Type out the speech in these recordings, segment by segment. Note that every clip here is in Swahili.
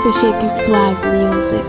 Mr. Shaky Swag Music.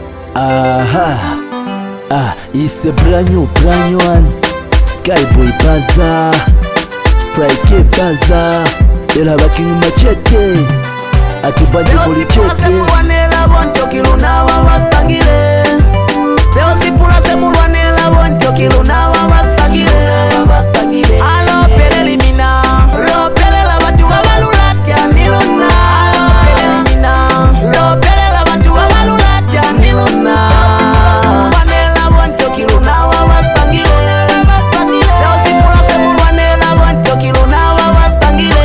It's a brand new one. Skyboy Baza, Friday Baza, ela bakingi machete, atubanje boli chete. Se mulwanela boncho kiluna wa waspangile. Seo sipula se mulwanela boncho kiluna wa waspangile. Alo pele limina, lo pele la batu babalulatia niluna. Alo pele limina, lo pele la batu babalulatia niluna. Mulwanela boncho kiluna wa waspangile. Seo sipula se mulwanela boncho kiluna wa waspangile.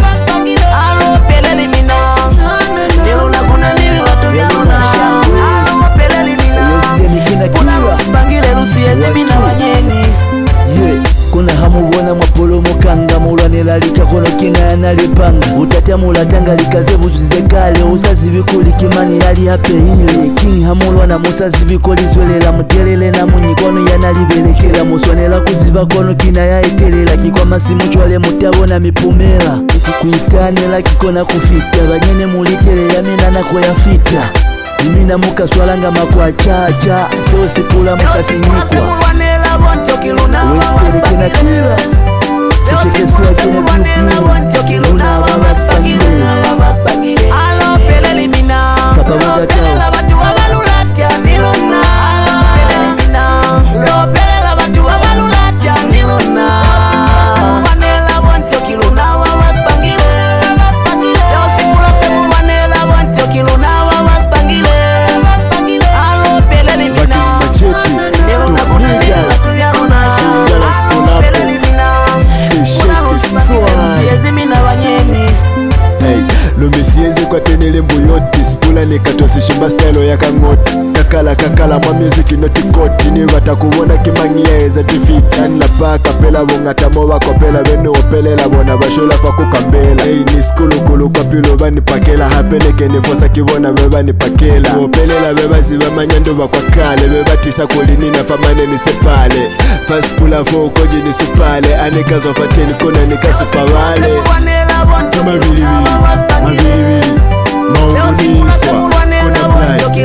Alo pele limina, niluna kuna nini watu vyaluna. Alo pele limina, kuna waspangile lusieze mina wanyeni. Kuna hamu wana mwapolo mukanga mulwanela likakono kina analipanga utatia mulatanga likaze buzuze kale usazi bikuli kimani yali hape hile king hamulwana musazi bikoli zwelela mutelele na munyikono yanalibelekela muswanela kuziba kono kina yaetelela kikwa masimu chwale mutabona mipumela kuitanela kikona kufita banyene mulitele yamina nako yafita imina mukaswalanga makwa chacha seo sipula mukasinyikwa Western kina kila Sesheke suwa kina piu Luna wa waspangile Alo pele limina, Kapa waza pele la batu wabalulatia niluna. Pele limina, lo pele la batu wabalulatia niluna. Mulwanela boncho kiluna wa waspangile. Seo sipula se mulwanela boncho kiluna wa waspangile. Alo pele limina, niluna kuna nini watu yaluna. Pele limina, kuna waspangile lusiezi mina wanyeni. Lumisienze kwa tenele mbuyoti Spula nikatosi shimba style ya kangoti Kakala mwa music noti koti Ni watakuwona kimangia eza defeat Anla paka pela wonga tamo wako pela Wenu opelela wana bashola faku kambela ni skulu kwa pilo bani pakela Hapeleke nifosa kiwona webani pakela Opelela webazi wamanyando wakwa kale Webatisa kulini na famane nisepale Fast pula foko jini supale Anekazo fateni kona nikasifawale Kama vili maunguniswa kuna blai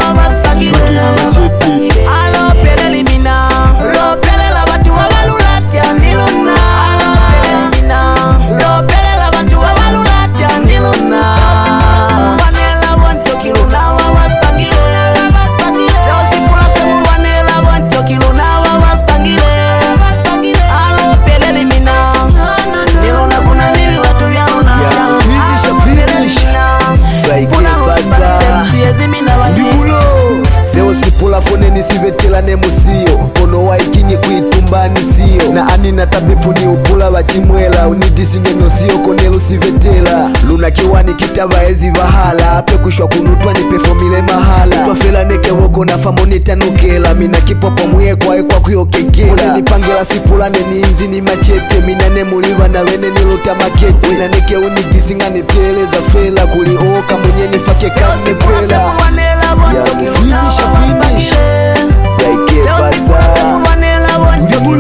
machipi Alo pele limina, lo pele la batu wabalulatia niluna. Alo pele limina, lo pele la batu wabalulatia niluna. Mulwanela boncho kiluna wa waspangile. Seo sipula se mulwanela boncho kiluna wa waspangile. Alo pele limina, niluna kuna nini watu vyaluna. Finish Friday Baza Ndibulo Seo sipula fone nisibetela ne musio Kono wa ikinyi kuitumbani sio Na ani natabifu ni upula wachimwela Unidisinge nosio konelu sivetela Luna kiwani kitaba ezi vahala Ape kushwa kunutwa ni pefomile mahala Twafela neke woko na famonita nukela Mina kipopo mwe kwa kuyokekela Kone nipangela sipula neni inzi ni machete Mina ne muliva na wene niluta makete Wena neke unidisinga niteleza fela Kuli oka mwenye nifake kane pela Finish Friday Baza Ndibulo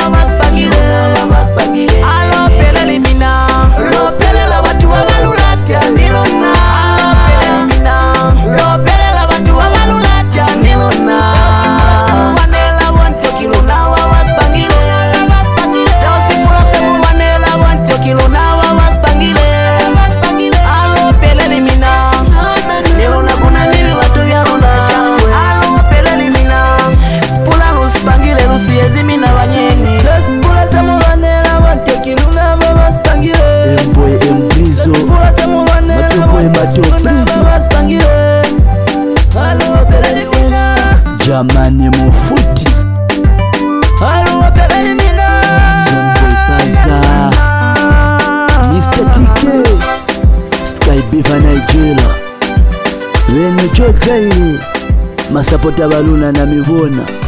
Alo pele limina, lo pele la batu wabalulatia niluna. Pele limina, lo pele la batu wabalulatia niluna. Mulwanela boncho kiluna wa waspangile. Seo sipula se mulwanela boncho kiluna wa waspangile. Alo pele limina, niluna kuna nini watu vyaluna. Alo pele limina, spula luspangile lusiezi mina wanyeni. Spula se mulwanela boncho kiluna wa waspangile. Boy Mbrizo Mato Prizo Jamani Mufuti Zomboy Baza Mr. TK Sky Beaver Nigeria Wene Chokaili Masapota baluna na mibona